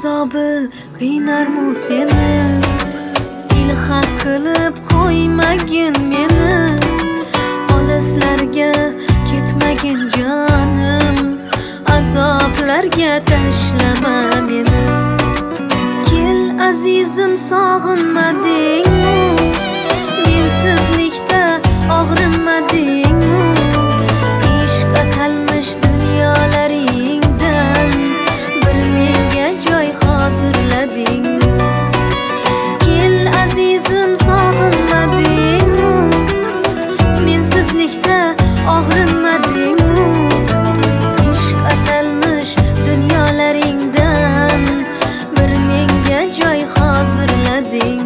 azobi qiynarmu seni, ilhaq qilib qo'ymagin meni, olislarga ketmagin jonim, azoblarga tashlama meni. Kel azizim, sog'inmadingmi, mensizlikda og'rinmadingmi, ishq atalmish dunyolaringdan bir menga joy hozirladingmi. Kel azizim, sog'inmadingmi, mensizlikda og'rinmadingmi, ishq atalmish dunyolaringdan bir menga joy hozirladingmi.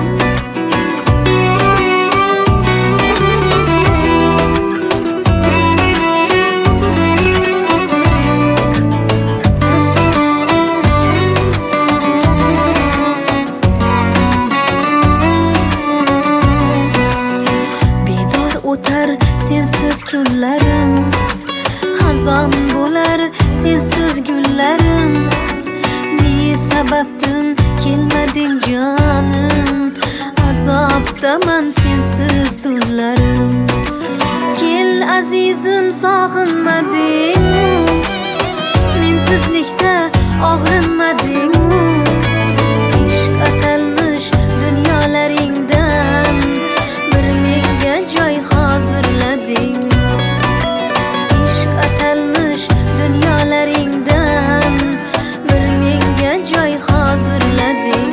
O'tar sensiz kunlarim, xazon bo'lar sensiz gullarim. Ne sababdan kelmading jonim, azobdaman sensiz tunlarim. Kel azizim, sog'inmadingmi, mensizlikda og'rinmadingmi, ishq atalmish dunyolaringdan bir menga joy hozirlading. Ishq atalmish dunyolaringdan bir menga joy hozirlading.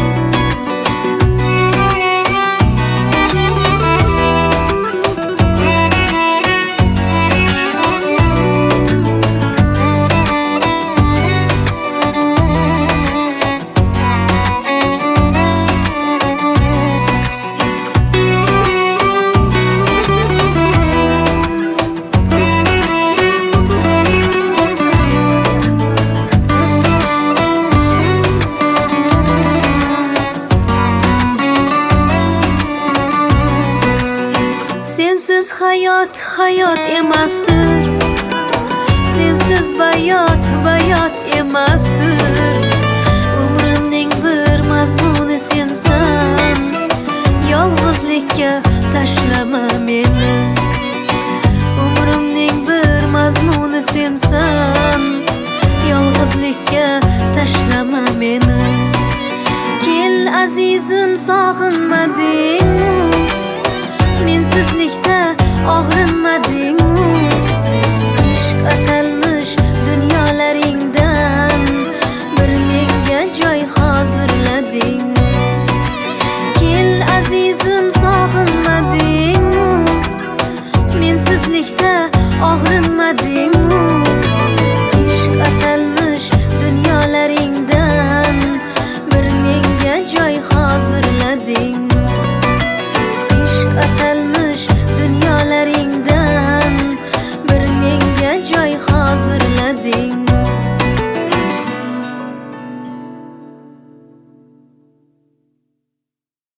Sensiz hayot hayot emasdir, sensiz bayot bayot emasdir. Umrimning bir mazmuni sensan, yolg'izlikka tashlama meni. Umrimning bir mazmuni sensan, yolg'izlikka tashlama meni. Kel azizim, sog'inmading